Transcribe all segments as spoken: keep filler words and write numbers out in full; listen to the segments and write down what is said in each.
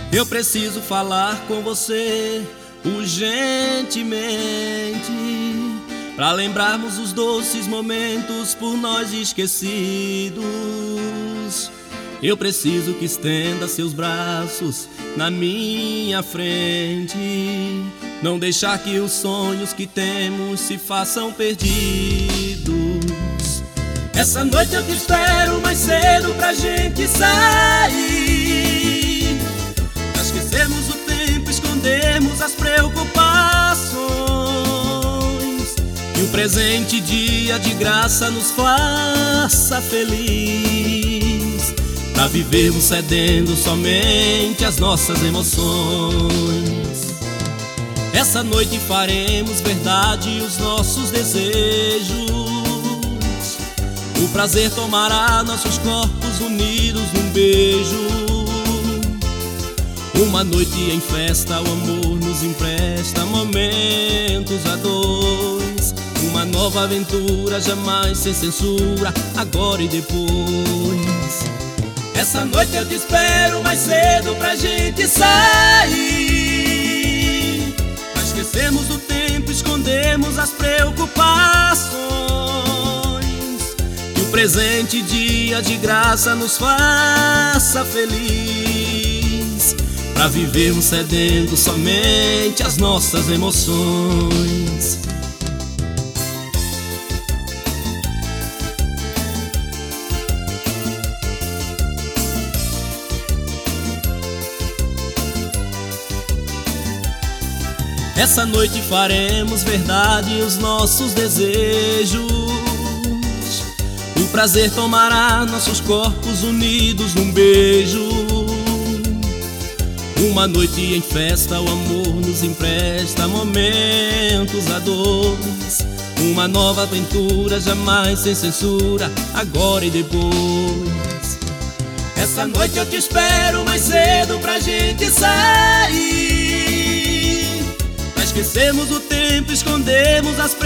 Eu preciso falar com você urgentemente, pra lembrarmos os doces momentos por nós esquecidos. Eu preciso que estenda seus braços na minha frente, não deixar que os sonhos que temos se façam perdidos. Essa noite eu te espero mais cedo pra gente sair, pra esquecermos o tempo, escondermos as preocupações, e o presente dia de graça nos faça feliz, pra vivermos cedendo somente às nossas emoções. Essa noite faremos verdade os nossos desejos, o prazer tomará nossos corpos unidos num beijo. Uma noite em festa, o amor nos empresta momentos a dois, uma nova aventura jamais sem censura, agora e depois. Essa noite eu te espero mais cedo pra gente sair, pra esquecermos o tempo, escondermos as preocupações, que o presente dia de graça nos faça feliz, pra vivermos cedendo somente às nossas emoções. Essa noite faremos verdade os nossos desejos, o prazer tomará nossos corpos unidos num beijo. Uma noite em festa, o amor nos empresta momentos a dois, uma nova aventura jamais sem censura, agora e depois. Essa noite eu te espero mais cedo pra gente sair, pra esquecermos o tempo, escondermos as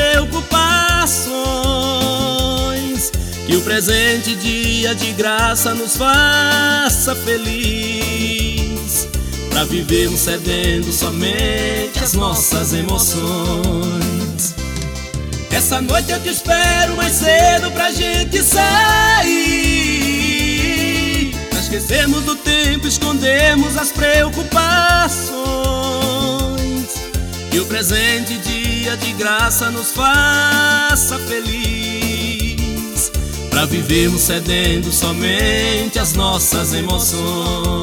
preocupações, que o presente dia de graça nos faça feliz, pra vivermos cedendo somente às nossas emoções. Essa noite eu te espero mais cedo pra gente sair, pra esquecermos do tempo, escondermos as preocupações, que o presente dia de graça nos faça feliz, pra vivermos cedendo somente às nossas emoções.